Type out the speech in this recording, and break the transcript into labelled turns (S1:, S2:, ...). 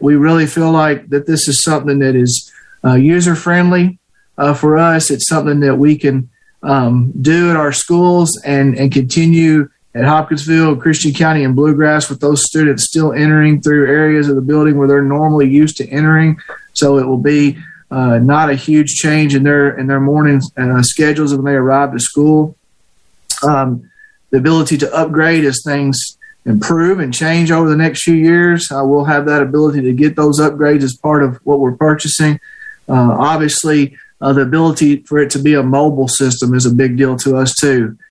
S1: We really feel like that this is something that is user-friendly for us. It's something that we can do at our schools and continue at Hopkinsville, Christian County, and Bluegrass with those students still entering through areas of the building where they're normally used to entering. So it will be not a huge change in their morning schedules when they arrive to school. The ability to upgrade as things improve and change over the next few years. We'll have that ability to get those upgrades as part of what we're purchasing. Obviously, the ability for it to be a mobile system is a big deal to us too.